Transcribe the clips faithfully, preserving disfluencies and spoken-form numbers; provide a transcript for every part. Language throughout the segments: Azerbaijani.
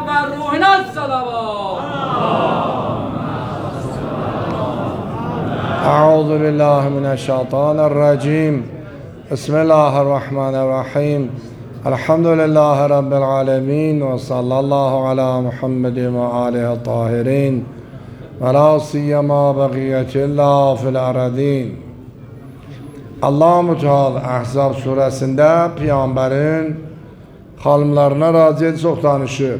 بر روحنا الصلوات. اعوذ بالله من الشیطان الرجیم. بسم الله الرحمن الرحیم. الحمد لله رب العالمین و صلی الله علی محمد و آله الطاهرین و لا سیما بقیت الله فی الارضین. Allah Müteala Ahzab surəsində Peyğəmbərin xanımlarına razı çox danışıb.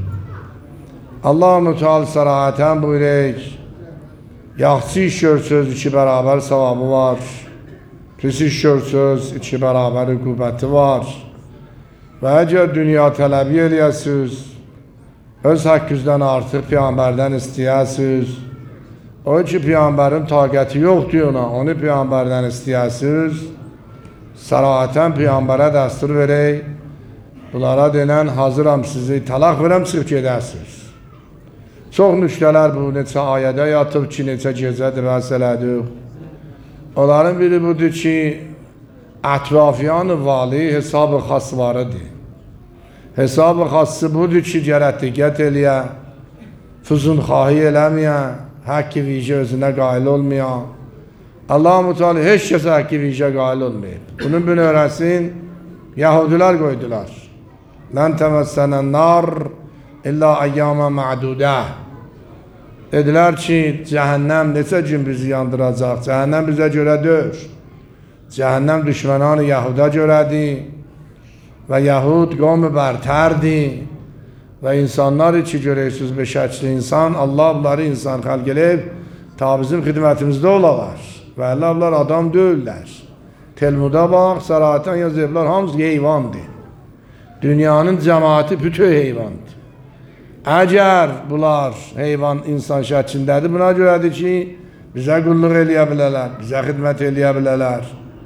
Allah Müteala sərahətən buyurur, yaxşı iş görsöz iki bərabər savabı var, pis iş görsöz iki bərabər üqubəti var. Və əgər dünya tələbi eləyəsiz, öz haqqınızdan artıq Peyğəmbərdən istəyəsiz, o ki Peyğəmbərin taqəti yoxdur ona, onu Peyğəmbərdən istəyəsiz, sərahətən Peyğəmbərə dəstur verək, bunlara denən hazıram sizi talaq verəm, çıxıb gedəsiz. Çox nüktələr bu, neçə ayədə yatıb ki, neçə gecədir və sələdik. Onların biri budur ki, ətrafiyan-ı vali hesab-ı xasvarıdır. Hesab-ı xası budur ki, gərək diqqət eləyə, füzunxahi eləməyə, haqqı vicə özünə qail olmayan. Allah-u Teala heç kəsə haqqı vicə qail olmayıb. Bunun bunu öyrəsin, Yahudilər qoydular. Lən təməssənən nar illa əyyamə mə'dudə. Dedilər ki, cəhənnəm neçə gün bizi yandıracaq? Cəhənnəm bizə görə dör. Cəhənnəm düşmənanı Yahuda görədir və Yahud qavmi bərtərdir və insanlar ki görəksiniz bir şəkli insan, Allah bunları insan xəlq eləyib ta bizim xidmətimizdə olalar və Allah bunlar adam deyirlər. Telmuda bax, sərahətən yazıblar, hamısı heyvandır. Dünyanın cəmaati bütün heyvandır. Əgər bunlar heyvan insan şəklindədir, buna görədir ki, bizə qulluq eləyə bilərlər, bizə xidmət eləyə bilərlər.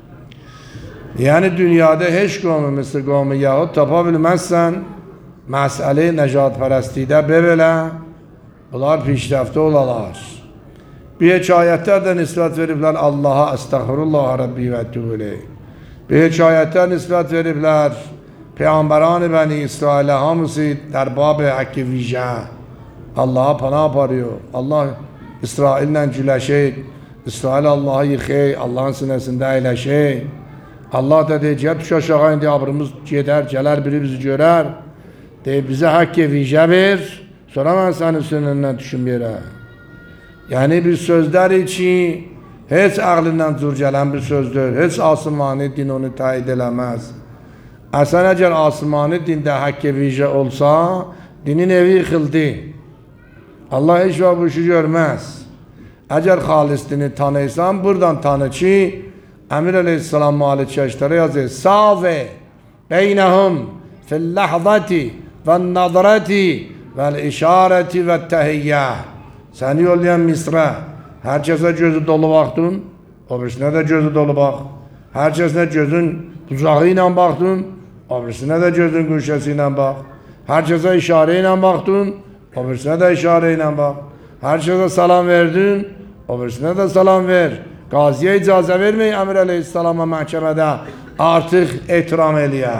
Yəni dünyada heç qavmi misli qavmi Yahud tapa bilməzsən, məsələ nəcatpərəstlikdə belə, bunlar pişrəftə olalar. Bir hekayətlər də nisbət veriblər Allaha, əstəğfirullah Rabbi və tübüley. Bir hekayətlər nisbət veriblər Peyğəmbəran-ı Bəni İsrailə hamısı در باب haqqı vicə Allaha pana aparıyor. Allah İsraillə güləşək, İsrail Allahı yıxək, Allahın sinəsində əyləşək. Allah da deyəcək, düş aşağı indi abrımız gedər, gələr biri bizi görər. Deyib, bizə haqqı vicə ver, sonra mən sənin sünəndən düşüm yerə. Yəni bir sözlər ki, heç ağlından cür gələn bir sözdür, heç asılmani din onu təyid eləməz. Əsən əgər asılmani dində haqqı vicə olsa, dinin evi yıxıldı. Allah heç vaxt bu işi görməz. Əgər xalis dini tanıysan, buradan tanı ki, Əmir əleyhissalam malik kəşlərə yazır, Savə beynəhum fil-ləhzəti və-nəzrəti vəl-işarəti və-təhiyyə. Səni yollayan Misrə, hər kəsə gözü dolu baxdın, o birisinə də gözü dolu bax. Hər kəsinə gözün bucağı ilə baxdın, o birisinə də gözün quşəsi ilə bax. Hər kəsə işarə ilə baxdın, o birisinə də işarə ilə bax. Hər kəsə salam verdin, o birisinə də salam ver. Qaziyə icazə vermək Əmir əleyhissalama məhkəmədə artıq etiram eləyə.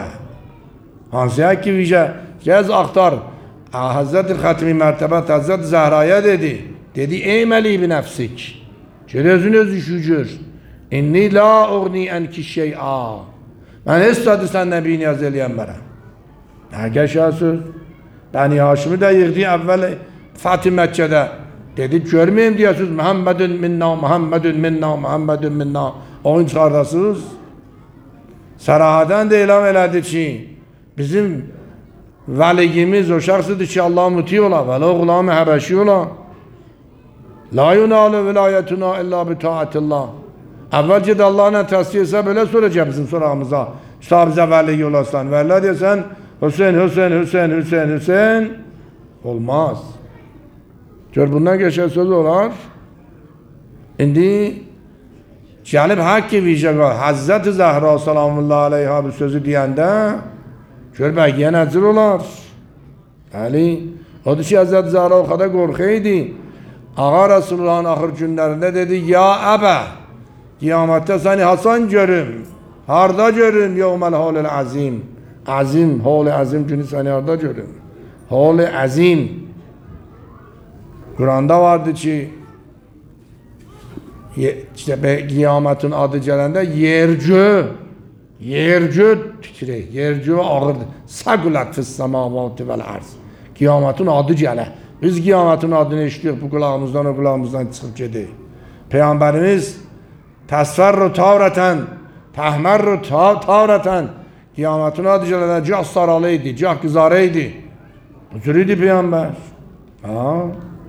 Hansı haqqı vicə? Gəz axtar. Həzrət-i Xətmi Mərtəbət Həzrət Zəhraya dedi. Dedi, eyməli bi nəfsik. Gör özün öz işi gör. İnni la uğni ənki şey'a. Mən heç sadı səndən bir niyaz eləyəm bərəm. Nə qəşəsiz? Bəni Haşimi də yığdı əvvəl Fəthi Məkkədə. Dedi, görməyim deyəsiz, Muhammedun minna, Muhammedun minna, Muhammedun minna. Oyun çıxardasız. Sərahədən də elan elədi ki, bizim vəliyimiz o şəxsidir ki, Allah müti ola, vələğulam-ı həbəşi ola. La yunalı vilayetuna illa bi taatillah. Əvvəlcə də Allah'la təsdiq etsə, belə soracaq bizim sorağımıza. İşte bizə vəliy olasan, vələ deyəsən, Hüseyin, Hüseyin, Hüseyin, Hüseyin, Hüseyin. Olmaz. Gör, bundan geçen söz olar. İndi gəlib haqqı vicə qal. Həzzət-i Zəhra salamullah aleyha bu sözü deyəndə, gör, bəqiyə nəcir olar. Bəli, odur ki, Həzzət-i Zəhra o qədər qorxuydu. Ağa Resulullah'ın axır günlərində dedi, ya əbə, qiyamətdə səni Hasan görüm, harda görüm, yevməl halil azim, azim, hal-i azim günü səni harda görüm. hol azim. Kur'an'da vardı ki işte kıyametin adı gələndə yergö yergö titrək, yergö ağırdır. Saqulat fis semavati vel arz. Kıyametin adı gələ. Biz kıyametin adını eşitiyoruz, bu kulağımızdan o kulağımızdan çıkıp gidiyor. Peygamberimiz tesferru tavreten, tehmerru tavreten. Kıyametin adı gələndə cah saralıydı, cah kızarıydı. Bu türüydü Peygamber. Ha?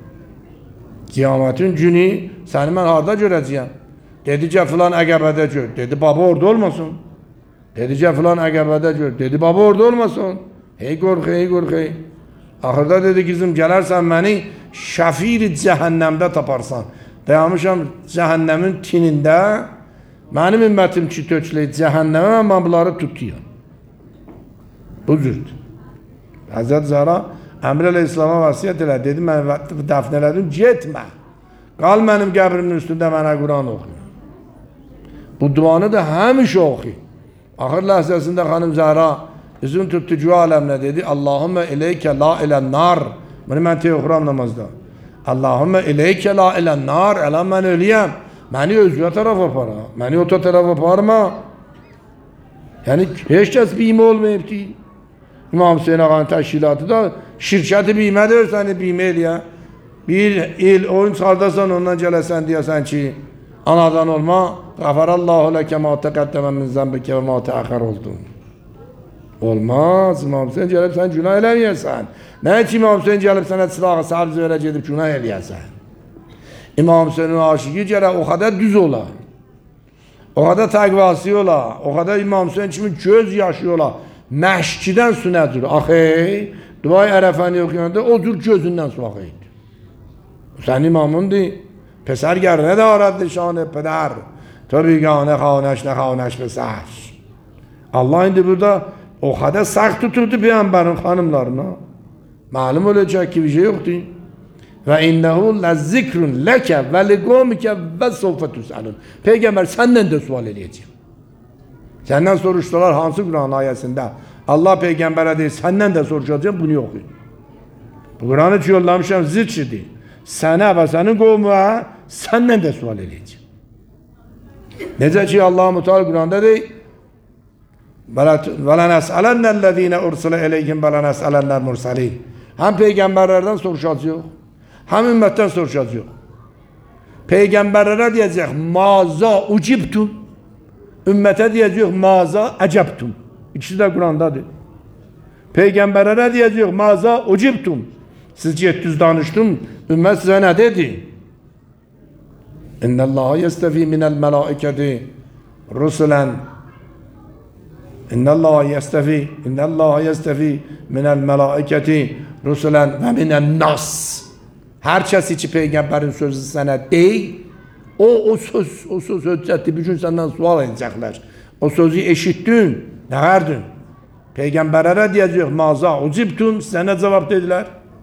Kıyametin günü seni ben harda göreceğim. Dedi ki filan Əqəbədə gör. Dedi baba orada olmasın. Dedi ki filan Əqəbədə gör. Dedi baba orada olmasın. Hey korku, hey korku. Ahırda dedi kızım gelersen beni şafir cehennemde taparsan. Dayanmışam cehennemin tininde. Benim ümmetim ki töçleyip cehenneme ben bunları tutuyorum. Bu cürt. Hazreti Zahra Əmr Aleyhisselam'a vasiyet elə. Dedi mən dəfn elədim, getmə. Qal mənim qəbrimin üstündə mənə Quran oxuyun. Bu duanı da həmişə oxuyun. Axır ləhzəsində xanım Zəhra üzün tuttu cua aləminə dedi. Allahümme ileykə la ilən nar. Bunu mən tey oxuram namazda. Allahümme ileykə la ilən nar. Eləm mən ölüyəm. Məni özgə tərəf apara. Məni o tərəf aparma. Yəni heç kəs bime olmayıb deyil. İmam Hüseyin Ağa'nın təşkilatı da şirkəti bimədir, səni bimə eləyə. Bir il oyun çıxardasan ondan gələsən deyəsən ki, anadan olma, qəfərallahu ləkə ma təqəddəmə min zəmbikə və ma təəxər oldun. Olmaz, İmam Hüseyin gəlib sən günah eləməyəsən. Nə ki İmam Hüseyin gəlib sənə silağı səbz verə gedib günah eləyəsən. İmam Hüseyinin aşıqı gərək o qədər düz ola. O qədər təqvası ola. O qədər İmam Hüseyin kimi göz yaşı ola. Məşkidən sünədir. Axey, duayı ərəfəni oxuyanda o cür gözündən su axıydı. Sen imamındı. Peser gerne de aradı şanı peder. Tabi gane xavneş ne xavneş peser. Allah indi burada o kadar sert tuturdu Peygamberin hanımlarına. Malum olacak ki bir şey yoktu. Ve innehu lezzikrun leke ve ligomike ve sohfet tusalun. Peygamber senden de sual edeceğim. Senden soruştular hansı Kur'an ayetinde. Allah peygambere değil senden de soruşacağım bunu okuyun. Bu Kur'an'ı yollamışım zikri. Sana ve senin kavmine senden de sual edeceğim. Nece ki Allah-u Teala Kur'an'da değil. وَلَنَسْأَلَنَّ الَّذ۪ينَ اُرْسِلَ اَلَيْهِمْ وَلَنَسْأَلَنَّ الْمُرْسَلِينَ. Hem peygamberlerden soruşacağız yok. Hem ümmetten soruşacağız yok. Peygamberlere diyecek maza ucibtum. Ümmete diyecek maza ecebtum. İkisi de Kur'an'dadır. Peygamberlere diyecek maza ucibtum. Siz yettüz danıştım. Ümmet size ne dedi? اِنَّ اللّٰهَ يَسْتَف۪ي مِنَ الْمَلَائِكَةِ رُسُلًا اِنَّ اللّٰهَ يَسْتَف۪ي اِنَّ اللّٰهَ يَسْتَف۪ي مِنَ الْمَلَائِكَةِ رُسُلًا وَمِنَ النَّاسِ. Herkes içi peygamberin sözü sana değil. O, o söz, o söz hüccetti. Bir gün senden sual edecekler. O sözü eşittin. Ne verdin? Peygamberlere diyecek maza ucibtum. Size ne cevap dediler?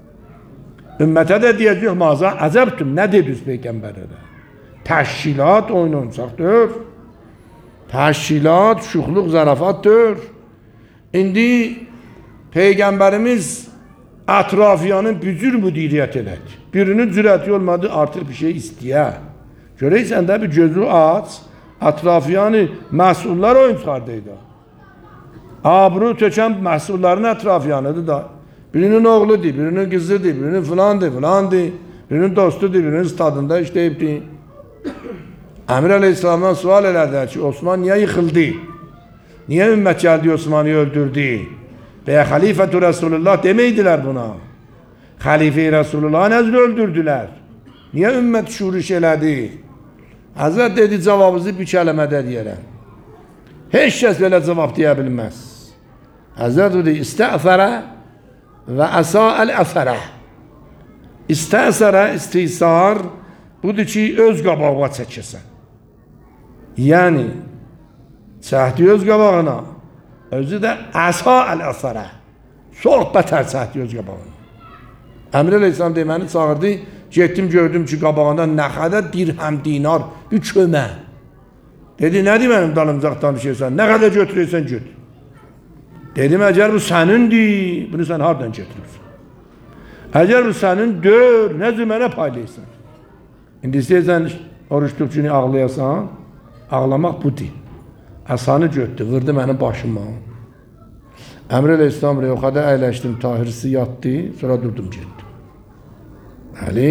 Ümmete de diyecek maza azeptum. Ne dediniz peygamberlere? Təşkilat oynansaqdır. Təşkilat şuxluq zarafatdır. İndi Peygamberimiz ətrafiyanın bücür müdiriyyət elədi. Birinin cürəti olmadı artıq bir şey istəyə. Görəysən də bir gözü aç, ətrafiyanı məsullar oyun çıxardıydı. Abru tökən məsulların ətrafiyanıdır da. Birinin oğludur, birinin kızıdır, birinin filandır, filandır. Birinin dostudur, birinin stadında işləyibdir. Əmir Aleyhisselam'dan sual elədiler ki Osman niye yıkıldı? Niye ümmet geldi Osman'ı öldürdü? Veya halifetu Resulullah demeydiler buna. Halife-i Resulullah'ı nezle öldürdüler. Niye ümmet şuriş elədi? Hazret dedi cevabınızı bir kelimede diyelim. Hiç kes böyle cevap diyebilmez. Hazret dedi istəfərə ve asa'el əfərə. İstəsərə, istisar budur ki öz qabağa çəkəsən. Yani çəkdi öz qabağına. Özü də əsa'el əfərə. Çox bətər çəkdi öz qabağına. Əmr Aleyhisselam deməni çağırdı. Getdim gördüm ki qabağında nə qədər dirhəm, dinar bir kömə. Dedi nədir mənim dalımcaqdan düşürsən? Nə qədər götürürsən götür. Dedim əgər bu sənindir. Bunu sən hardan götürürsən? Əgər bu sənin dör, nə cür mənə paylayırsan? İndi istəyirsən oruç tutqunu ağlayasan, ağlamaq budur. Əsanı götdü, vurdu mənim başıma. Əmr Əleyhisselam reyxada əyləşdim, Tahirisi yatdı, sonra durdum getdim. Bəli.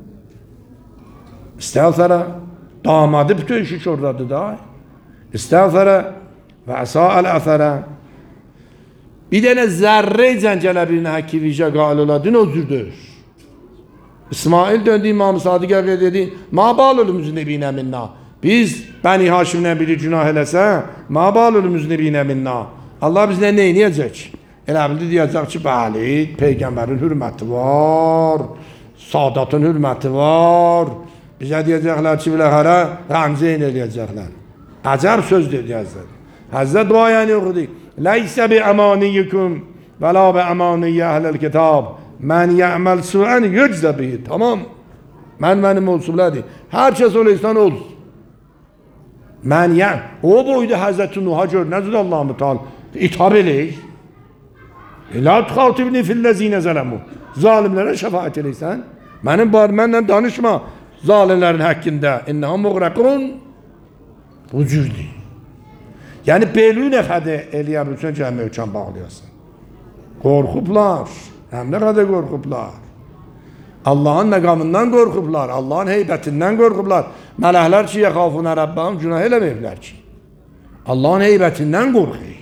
İstəğfərə, damadı bütün işi oradadır da. İstəğfərə və əsa'əl əfərə. Bir dənə zərrə cəncələ birinə həkki vicə qail oladın, o cürdür. İsmail döndü İmam Sadiq əvvə dedi, ma balul müznibinə minna. Biz Bəni Haşimlə biri günah eləsə, ma balul müznibinə minna. Allah bizlə nə eləyəcək? Elə bildi deyəcək ki, bəli, Peyğəmbərin hürməti var, Sadatın hürməti var. Bizə deyəcəklər ki, biləhərə rəmzəyin eləyəcəklər. Əcəb söz deyəcəklər. Həzrət duayəni oxudu. Leysə bi əmaniyyikum və la bi əmaniyyə əhləl kitab. Mən yəməl suən yüczə bihi. Tamam. Mən mənim olsunladır. Hər kəs olursan olsun. Mən yəm. O boyda Həzrət Nuh'a gör. Nəzir Allah-u Teala? İthab eləyik. La txatibni filləzinə zələmu. Zalimlərə şəfaət eləysən. Mənim bar mənlə danışma. Zalimlərin həqqində. İnnəhə muğrəqun. Bu cürdür. Yəni belü nəxədə eləyə bilsən ki, möhkəm bağlayasın. Qorxublar. Həm nə qədər qorxublar. Allahın məqamından qorxublar. Allahın heybətindən qorxublar. Mələklər ki, yəxafuna Rəbbəhum günah eləməyiblər ki. Allahın heybətindən qorxuyur.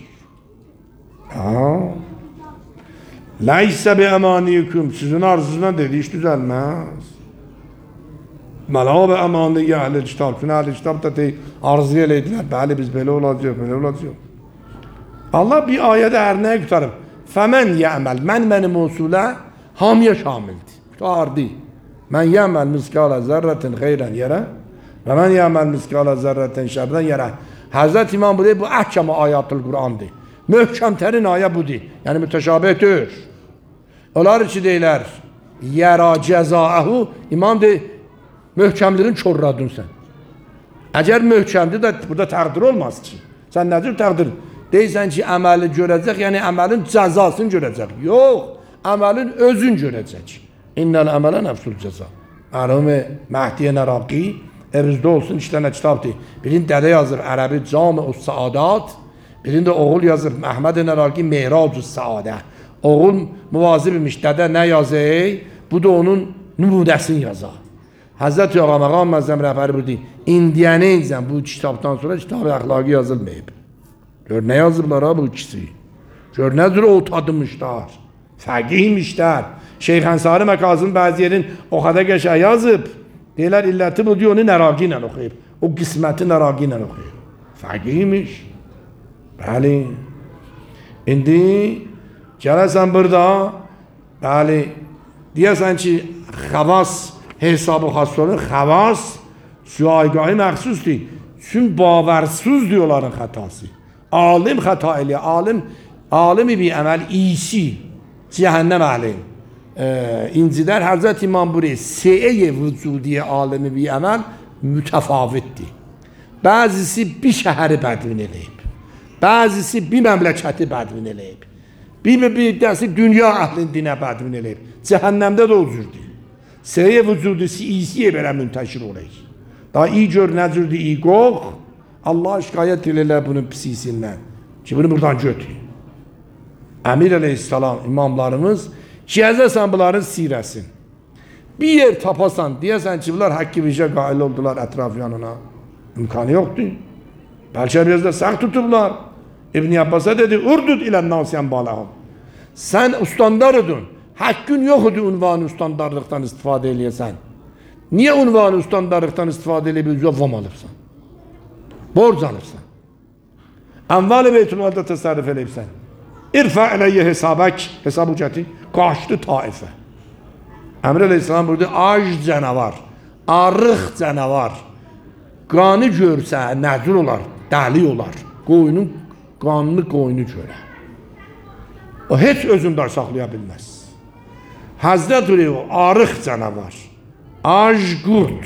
Leysə bi əmaniyyikum. Sizin arzundan dedi, iş düzəlməz. Məla və əmaniyyə əhl-i kitab. Çünki əhl-i kitab da deyil, arzu eləydilər. Bəli, biz belə olacaq, belə olacaq. Allah bir ayədə hər nəyə qutarıb. Fəmən yəməl. Mən mənim usulə hamiyə şamildir. Qutardı. Mən yəməl miskalə zərrətin xeyrən yerə və mən yəməl miskalə zərrətin şərdən yerə. Həzrət İmam bu deyil, bu əhkəmə ayatül Qur'andır. Möhkəmtərin ayə budur. Yəni mütəşabihdir. Onlar ki deyilər, yərə cəzaəhu. İmam deyil, möhkəmliğin çorradın sən. Əgər möhkəmdir də burada təqdir olmaz ki. Sən nədir təqdir? Deyirsən ki, əməli görəcək, yəni əməlin cəzasını görəcək. Yox, əməlin özün görəcək. İnnəl əmələ nəfsul cəza. Mərhum Məhdiyə Nəraqi, evizdə olsun iki dənə kitabdır. Birində dədə yazır Ərəbi Cami-ü Saadat, birində oğul yazır Məhməd Nəraqi Meyrac-ü Saadə. Oğul muvazib imiş, dədə nə yazır? Bu da onun nümunəsini yazar. Həzrət Yağamağam məzəm rəhbəri budur. İndiyənəyizən bu kitabdan sonra kitab-ı əxlaqı yazılmayıb. Gör nə yazıblar ha bu ikisi. Gör nə cür o tadmışlar. Fəqihmişlər. Şeyx Ənsari Məkazının bəzi yerin o qədər qəşəng yazıb. Deyirlər illəti bu diyor, onu Nəraqi ilə oxuyub. O qisməti Nəraqi ilə oxuyub. Fəqihmiş. Bəli. İndi gələsən burada, bəli, deyəsən ki, xavas hesabı xas olun, xavas süaygahı məxsusdur. Çünki baværsuz diyorların xətası. Alim xəta eləyir. Alim, alimi bir əməl iyisi. Cəhənnəm əhli. İncilər Həzrət İmam buraya seyə vücudiyə alimi bir əməl mütəfavitdir. Bəzisi bir şəhəri bədvin eləyib. Bəzisi bir məmləkəti bədvin eləyib. Bir bir dəsi dünya əhlin dinə bədvin eləyib. Cəhənnəmdə də o cürdür. Seyə vücudisi iyisiyə belə müntəşir olayıq. Daha iyi gör nə cürdür iyi qox. Allah şikayət edirlər bunun pisisindən. Ki bunu buradan götür. Əmir Əleyhisselam imamlarımız gəzəsən bunların sirəsin. Bir yer tapasan, deyəsən ki bunlar haqqı vicə qail oldular ətraf yanına. İmkanı yoxdur. Bəlkə biraz da səxt tutublar. İbn Abbas'a dedi, urdud ilə nasiyan balahım. Sən ustandarıdın. Hakkın yoxudur unvanı ustandarlıqdan istifadə eləyəsən. Niyə unvanı ustandarlıqdan istifadə eləyib vam alıbsan? Borc alıbsan. Əmval-i Beytulmalda təsərrüf eləyibsən. İrfə eləyyə hesabək, hesabı gətir, qaçdı taifə. Əmr Əleyhisselam burada ac canavar, arıq canavar, qanı görsə nəzir olar, dəli olar. Qoyunun qanını qoyunu görə. O heç özündə saxlaya bilməz. Həzrət o arıq canavar, ac qurt,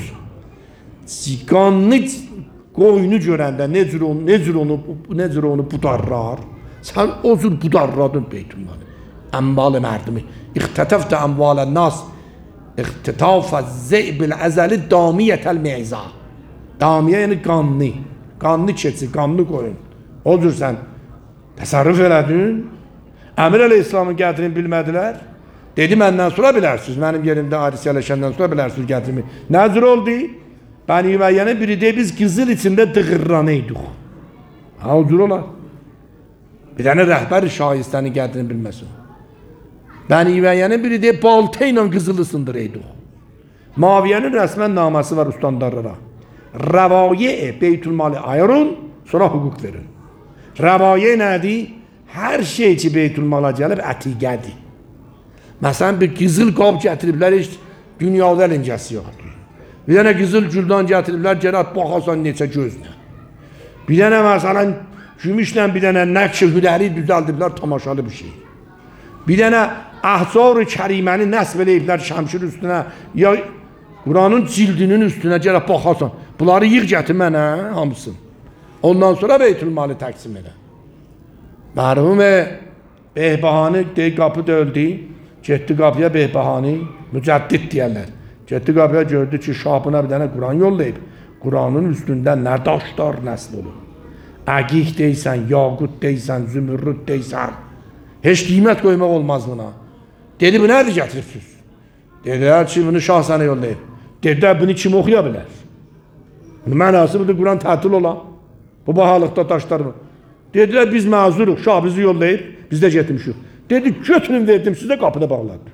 qanını qoyunu görəndə necür onu, necür onu, necür onu budarlar. Sən o cür budarladın Beytulmalı. Əmbalı mərdimi. اختطفت اموال الناس اختطاف الذئب الازلی damiyetel meyza. Damiye yani qanlı. Qanlı keçi, qanlı qoyun. O cür sən təsərrüf elədin. Əmir Əleyhisselamı gətirin bilmədilər. Dedi məndən sonra bilərsiniz. Mənim yerimdə hadis yerləşəndən sonra bilərsiniz gətirimi. Nə cür oldu? Bəni Üməyyənin biri de biz qızıl içində dığırlanıydık. Ha o cür olar. Bir dənə rəhbər şahistəni gətirin bilməsin. Bəni Üməyyənin biri de balta ilə qızılı sındırıydık. Muaviyenin rəsmən naması var ustandarlara. Rəvaye Beytülmali ayırın, sonra hüquq verin. Rəvaye nədir? Hər şey ki Beytülmala gəlib ətiqədir. Məsələn bir qızıl qab gətiriblər, heç dünyada eləncəsi yoxdur. Bir dənə qızıl güldan gətiriblər, gələt baxasan neçə gözlə. Bir dənə məsələn gümüşlə bir dənə nəqş-i hünəri düzəldiblər, tamaşalı bir şey. Bir dənə Ahzar-ı Kəriməni nəsb eləyiblər şəmşir üstünə, ya Quranın cildinin üstünə gələk baxasan. Bunları yığ gətir mənə, hamısın. Ondan sonra Beytülmalı təqsim elə. Mərhum Behbahani deyil, qapı döldü. Getdi qapıya Behbahani, mücəddid deyərlər. Getdi qapıya gördü ki, şahbına bir dənə Quran yollayıb. Quranın üstündə nə daşlar nəsb olur. Əqiq deysən, yaqut deysən, zümürrüd deysən. Heç qiymət qoymaq olmaz buna. Dedi, bu nədir gətiribsiz? Dedilər ki, bunu şah sənə yollayıb. Dedilər, bunu kim oxuya bilər? Bunun mənası budur, Quran tətil olan. Bu bahalıqda daşlar mı? Dedilər, biz məzuruq, şah bizi yollayıb, biz də getmişik. Dedi, götürün verdim sizə, qapıda bağladı.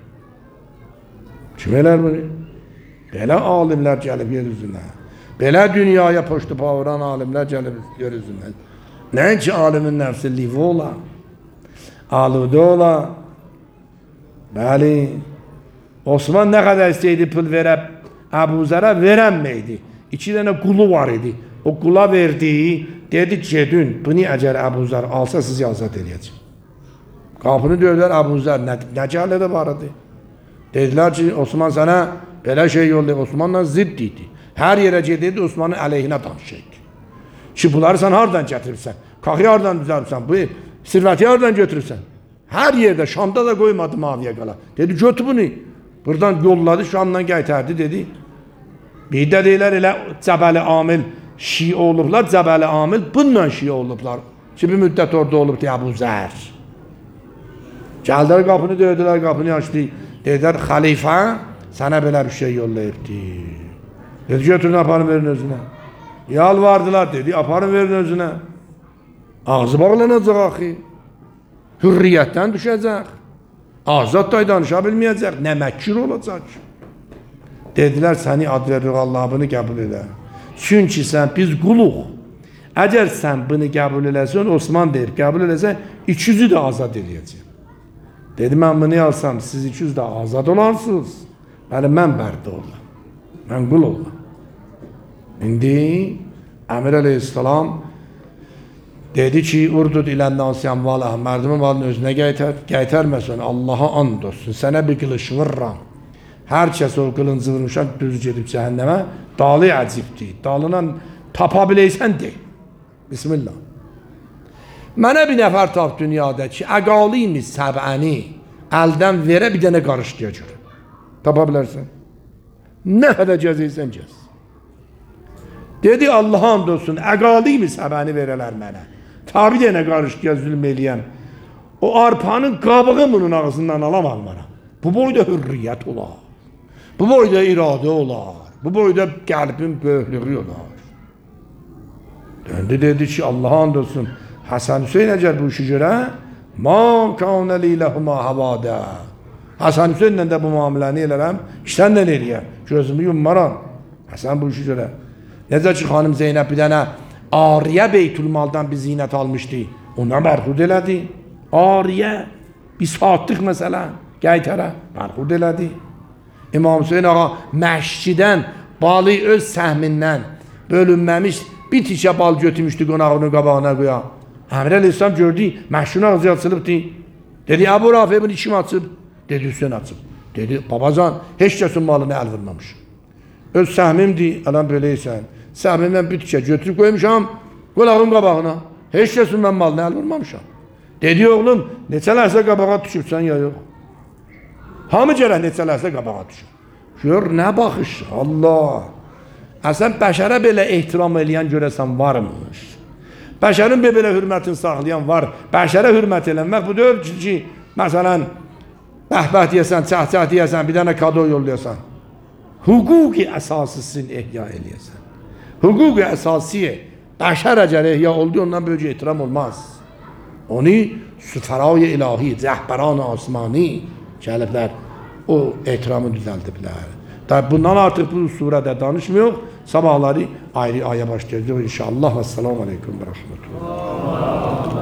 Kim elər bunu? Belə alimlər gəlib yer üzünə. Belə dünyaya poştu pavuran alimlər gəlib yer üzünə. Nəinki alimin nəfsi livi ola, alıqda ola. Bəli, Osman nə qədər istəydi pul verəb, Əbu Zərə verənməydi. İki dənə qulu var idi. O qula verdiyi, dedi gedin, bunu əgər Əbu Zər alsa sizi azad edəcək. Qapını dövdülər Əbu Zər, nə, nə cəhəllədə var idi? Dedilər ki, Osman sənə belə şey yollayıb, Osmanla zidd idi. Hər yerə gedirdi, Osmanın əleyhinə danışıydı. Ki, bunları sən hardan gətiribsən? Kaxı hardan düzəlbsən? Bu sirvəti hardan götürürsən? Hər yerdə, Şamda da qoymadı Maviyə qala. Dedi, götür bunu. Buradan yolladı, Şamdan qaytardı, dedi. Bir də deyilər, elə Cəbəli Amil Şii olublar, Cəbəli Amil bununla Şii olublar. Ki, bir müddət orada olubdu Əbu Zər. Gəldilər, qapını döydülər, qapını açdı. Dedilər, xəlifə sənə belə bir şey yollayıbdı. Dedi, götürün, aparın, verin özünə. Yalvardılar, dedi, aparın, verin özünə. Ağzı bağlanacaq axı. Hürriyyətdən düşəcək. Azad da danışa bilməyəcək. Nə məkkir olacaq. Dedilər, səni ad veririk, Allah bunu qəbul edə. Çünki sən, biz quluq. Əgər sən bunu qəbul eləsən, Osman deyib, qəbul eləsən, iki yüzü də azad edəcək. Dedi, mən bunu alsam, siz iki yüz də azad olarsınız. Bəli, mən bərdə olam. Mən qul olam. İndi Əmir Əleyhisselam dedi ki, urdud ilən nasiyəm valah, mərdimin valını özünə qaytar, qaytarməsən, Allaha and olsun, sənə bir qılış vırram. Hər kəs o qılıncı vurmuşan, düz gedib cəhənnəmə, dalı əcibdir, dalına tapa biləysən deyil. Bismillah. Mənə bir nəfər tap dünyada ki, əqalimi səbəni əldən verə bir dənə qarışdıya görə. Tapa bilərsən. Nə qədər gəzəysən gəz. Dedi, Allaha and olsun, əqalimi səbəni verələr mənə. Tabi dənə qarışdıya zülm eləyəm. O arpanın qabığı bunun ağzından alamam mənə. Bu boyda hürriyyət olar. Bu boyda iradə olar. Bu boyda qəlbin böyüklüğü olar. Döndü dedi ki, Allaha and olsun, Həsən Hüseyin əgər bu işi görə, ma kânə liləhumə havadə. Həsən Hüseyinlə də bu müamiləni elərəm, işlənlə eləyəm, gözümü yummaram. Həsən bu işi görə. Necə ki, xanım Zeynəb bir dənə Ariyə Beytülmaldan bir zinət almışdı. Ona mərhud elədi. Ariyə, bir saatlıq məsələn, qaytara, mərhud elədi. İmam Hüseyin ağa məşqidən, balı öz səhmindən bölünməmiş bir tikə bal götürmüşdü qonağının qabağına qoya. Əmir Əleyhisselam gördü, məşqin ağzı açılıbdı. Dedi, Əbu Rafi bunu kim açıb? Dedi, Hüseyin açıb. Dedi, babacan, heç kəsin malını əl vurmamış. Öz səhmimdir, adam böyləysən. Səhmimdən bir tikə götürüb qoymuşam, qonağın qabağına. Heç kəsin mən malını əl vurmamışam. Dedi, oğlum, neçə ləhsə qabağa düşübsən ya yox? Hamı gələn neçələsə qabağa düşür. Gör nə baxış, Allah. Əsən bəşərə belə ehtiram eləyən görəsən varmış. Bəşərin belə hürmətini saxlayan var. Bəşərə hürmət eləmək bu deyil ki, məsələn, bəhbət deyəsən, çəh-çəh deyəsən, bir dənə kado yollayasan. Huquqi əsasısını ihya eləyəsən. Huquqi əsasiyə bəşər əgər ihya oldu, ondan böyük ehtiram olmaz. Onu süfərای ilahi, rəhbəran asmani gəliblər, o ehtiramı düzəldiblər. Bundan artıq bu surədə danışmıyor. Sabahları ayrı aya başlayacaq inşallah. Vəssalamu aleykum və rəhmətullah.